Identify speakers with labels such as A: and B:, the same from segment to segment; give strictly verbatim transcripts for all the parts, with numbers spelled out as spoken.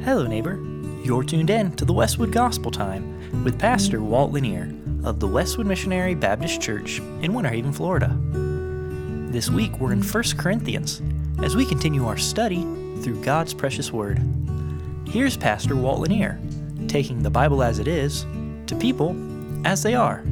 A: Hello, neighbor. You're tuned in to the Westwood Gospel Time with Pastor Walt Lanier of the Westwood Missionary Baptist Church in Winter Haven, Florida. This week we're in First Corinthians as we continue our study through God's precious Word. Here's Pastor Walt Lanier taking the Bible as it is to people as they are.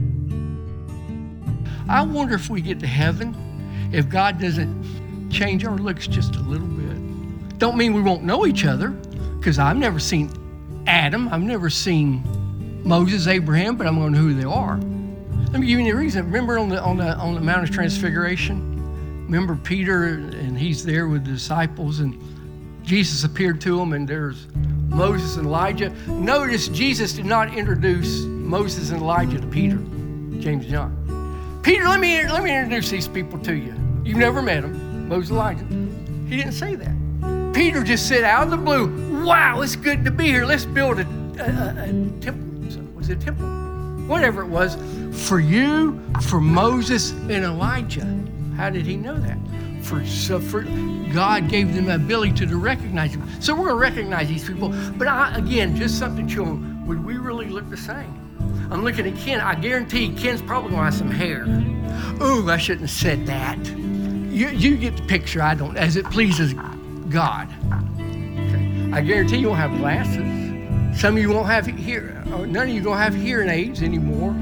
B: I wonder if we get to heaven, if God doesn't change our looks just a little bit. Don't mean we won't know each other, because I've never seen Adam, I've never seen Moses, Abraham, but I'm going to know who they are. Let me give you a reason. Remember on the on the on the Mount of Transfiguration? Remember Peter, and he's there with the disciples, and Jesus appeared to them, and there's Moses and Elijah. Notice Jesus did not introduce Moses and Elijah to Peter, James and John. Peter, let me let me introduce these people to you. You've never met them, Moses and Elijah. He didn't say that. Peter just said out of the blue, wow, it's good to be here. Let's build a, a, a temple. Was it a temple? Whatever it was, for you, for Moses and Elijah. How did he know that? For, so for God gave them the ability to recognize them. So we're going to recognize these people. But I, again, just something to them, would we really look the same? I'm looking at Ken. I guarantee Ken's probably going to have some hair. Ooh, I shouldn't have said that. You, you get the picture. I don't. As it pleases God. Okay. I guarantee you won't have glasses. Some of you won't have hear. None of you going to have hearing aids anymore.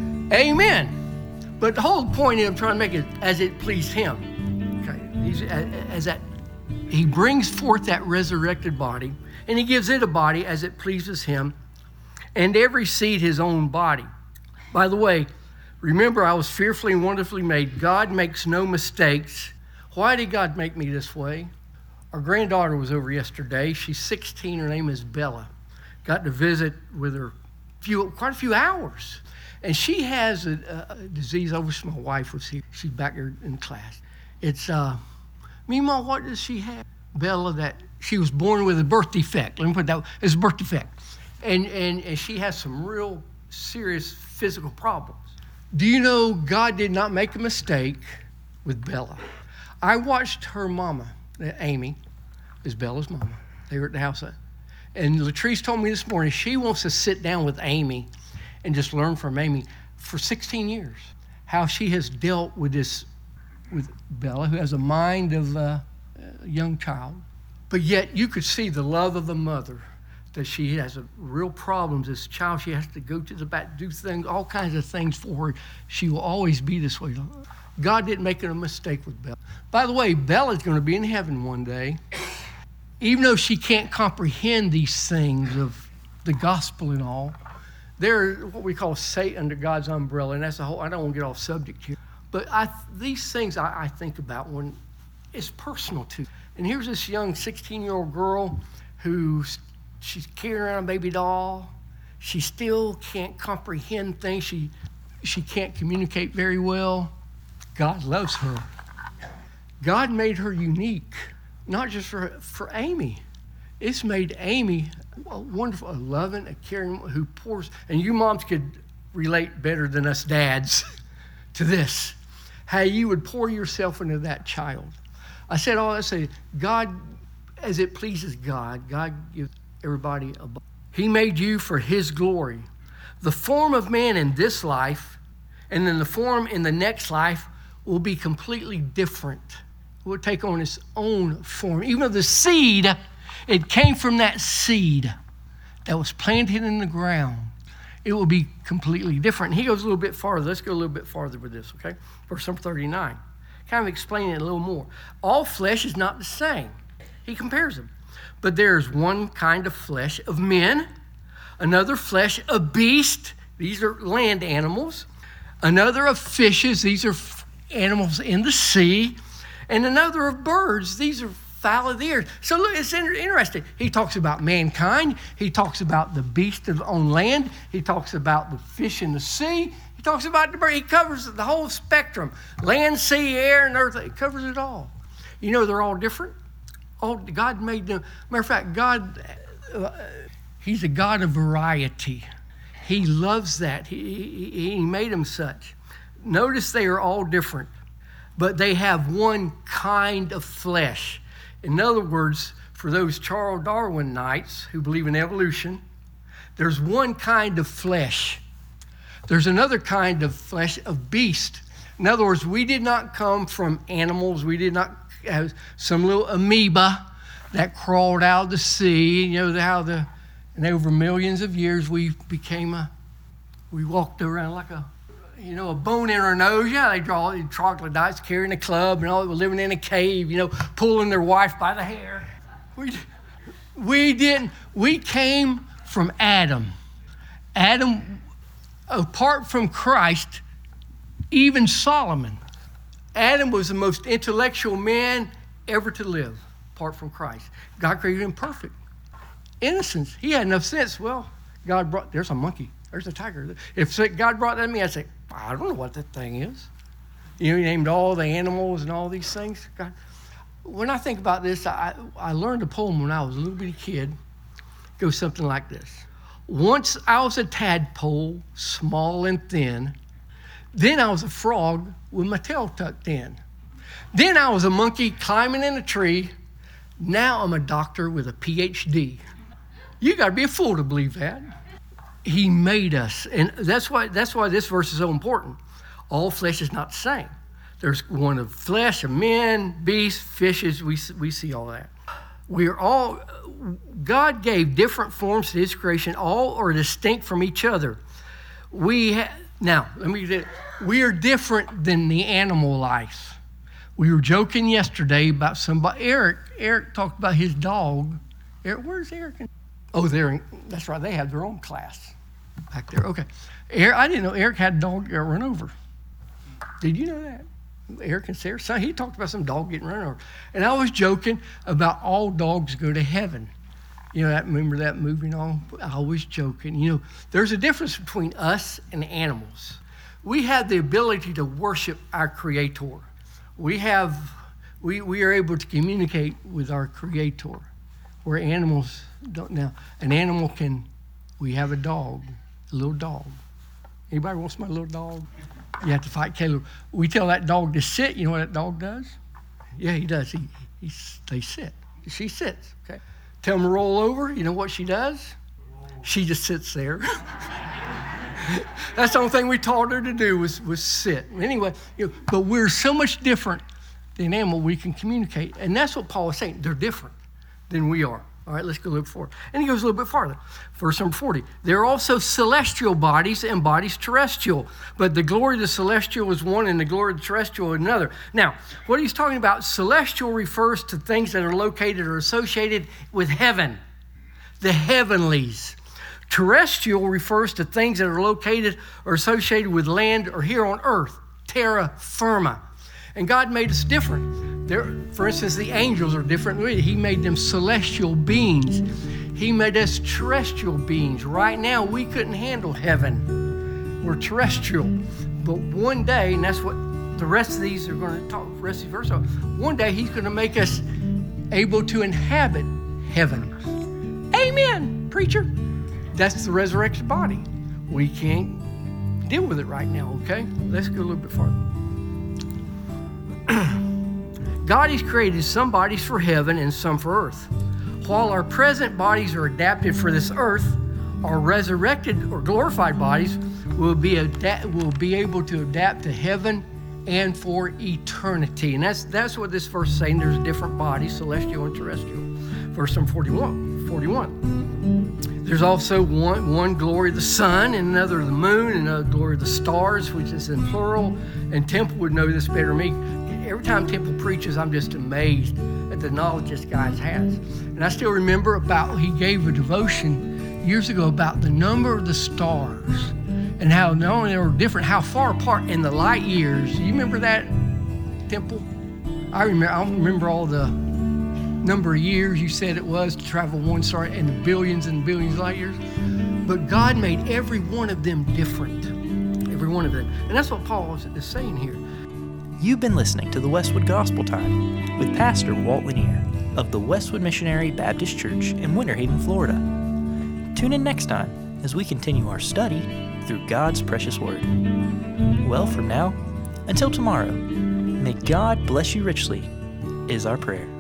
B: Amen. But the whole point is I'm trying to make it as it pleased Him. Okay. He's as that He brings forth that resurrected body, and He gives it a body as it pleases Him. And every seed his own body. By the way, remember I was fearfully and wonderfully made. God makes no mistakes. Why did God make me this way? Our granddaughter was over yesterday. She's sixteen. Her name is Bella. Got to visit with her few, quite a few hours. And she has a, a disease. I wish my wife was here. She's back here in class. It's, uh, Mima, what does she have? Bella, that she was born with a birth defect. Let me put it that way. It's a birth defect. And, and, and she has some real serious physical problems. Do you know God did not make a mistake with Bella? I watched her mama, Amy, is Bella's mama. They were at the house. And Latrice told me this morning she wants to sit down with Amy and just learn from Amy for sixteen years, how she has dealt with this, with Bella, who has a mind of a young child. But yet you could see the love of the mother, that she has a real problems as a child. She has to go to the back, do things, all kinds of things for her. She will always be this way. God didn't make a mistake with Bella. By the way, Bella's going to be in heaven one day. Even though she can't comprehend these things of the gospel and all, they're what we call safe under God's umbrella, and that's a whole, I don't want to get off subject here. But I, these things I, I think about when it's personal too. And here's this young sixteen-year-old girl who's she's carrying around a baby doll. She still can't comprehend things. She she can't communicate very well. God loves her. God made her unique, not just for, for Amy. It's made Amy a wonderful, a loving, a caring, who pours. And you moms could relate better than us dads to this. How you would pour yourself into that child. I said all that to say, God, as it pleases God, God gives everybody a body. He made you for His glory. The form of man in this life and then the form in the next life will be completely different. It will take on its own form. Even though the seed, it came from that seed that was planted in the ground, it will be completely different. And he goes a little bit farther. Let's go a little bit farther with this, okay? Verse number thirty-nine. Kind of explaining it a little more. All flesh is not the same. He compares them. But there's one kind of flesh of men, another flesh of beasts. These are land animals. Another of fishes. These are animals in the sea. And another of birds. These are fowl of the air. So look, it's interesting. He talks about mankind. He talks about the beast of on land. He talks about the fish in the sea. He talks about the bird. He covers the whole spectrum. Land, sea, air, and earth. He covers it all. You know they're all different. Oh, God made them. Matter of fact, God, uh, He's a God of variety. He loves that. He, he, he made them such. Notice they are all different, but they have one kind of flesh. In other words, for those Charles Darwinites who believe in evolution, there's one kind of flesh. There's another kind of flesh of beast. In other words, we did not come from animals. We did not have some little amoeba that crawled out of the sea. You know how the, and over millions of years we became a, we walked around like a, you know, a bone in our nose. Yeah, they draw troglodytes carrying a club and all, living in a cave, you know, pulling their wife by the hair. We, we didn't, we came from Adam. Adam, apart from Christ, even Solomon. Adam was the most intellectual man ever to live, apart from Christ. God created him perfect. Innocence. He had enough sense. Well, God brought, there's a monkey. There's a tiger. If God brought that to me, I'd say, I don't know what that thing is. You know, he named all the animals and all these things. God. When I think about this, I, I learned a poem when I was a little bitty kid. It goes something like this. Once I was a tadpole, small and thin. Then I was a frog with my tail tucked in. Then I was a monkey climbing in a tree. Now I'm a doctor with a P H D. You got to be a fool to believe that. He made us, and that's why that's why this verse is so important. All flesh is not the same. There's one of flesh, of men, beasts, fishes. We we see all that. We are all. God gave different forms to His creation. All are distinct from each other. We ha- now let me get it. We are different than the animal life. We were joking yesterday about somebody. Eric Eric talked about his dog. Eric, where's Eric? Oh, they're that's right. They have their own class back there. Okay. Eric, I didn't know Eric had a dog get run over. Did you know that? Eric and Sarah, son, he talked about some dog getting run over. And I was joking about all dogs go to heaven. You know, that remember that movie and all? I was joking. You know, there's a difference between us and animals. We have the ability to worship our Creator. We have, we, we are able to communicate with our Creator, where animals don't. Now, an animal can, we have a dog, a little dog. Anybody wants my little dog? You have to fight Caleb. We tell that dog to sit. You know what that dog does? Yeah, he does. He, he, they sit. She sits, okay? Tell them to roll over. You know what she does? She just sits there. That's the only thing we taught her to do was, was sit. Anyway, you know, but we're so much different than an animal. We can communicate. And that's what Paul is saying. They're different than we are. All right, let's go look forward. And he goes a little bit farther. Verse number forty. There are also celestial bodies and bodies terrestrial, but the glory of the celestial is one and the glory of the terrestrial is another. Now, what he's talking about, celestial refers to things that are located or associated with heaven, the heavenlies. Terrestrial refers to things that are located or associated with land or here on earth, terra firma. And God made us different. There, for instance, the angels are different. He made them celestial beings. He made us terrestrial beings. Right now, we couldn't handle heaven. We're terrestrial. But one day, and that's what the rest of these are going to talk, the rest of these verses, one day He's going to make us able to inhabit heaven. Amen, preacher. That's the resurrection body. We can't deal with it right now, okay? Let's go a little bit farther. God has created some bodies for heaven and some for earth. While our present bodies are adapted for this earth, our resurrected or glorified bodies will be adapt, will be able to adapt to heaven and for eternity. And that's that's what this verse is saying. There's different bodies, celestial and terrestrial. Verse number forty-one. forty-one. There's also one, one glory of the sun, and another of the moon, and another glory of the stars, which is in plural. And Temple would know this better than me. Every time Temple preaches, I'm just amazed at the knowledge this guy has. And I still remember about, he gave a devotion years ago about the number of the stars and how not only they were different, how far apart in the light years. Do you remember that, Temple? I remember, I don't remember all the number of years you said it was to travel one star and the billions and billions of light years. But God made every one of them different. Every one of them. And that's what Paul is saying here.
A: You've been listening to the Westwood Gospel Time with Pastor Walt Lanier of the Westwood Missionary Baptist Church in Winter Haven, Florida. Tune in next time as we continue our study through God's precious Word. Well, from now until tomorrow, may God bless you richly is our prayer.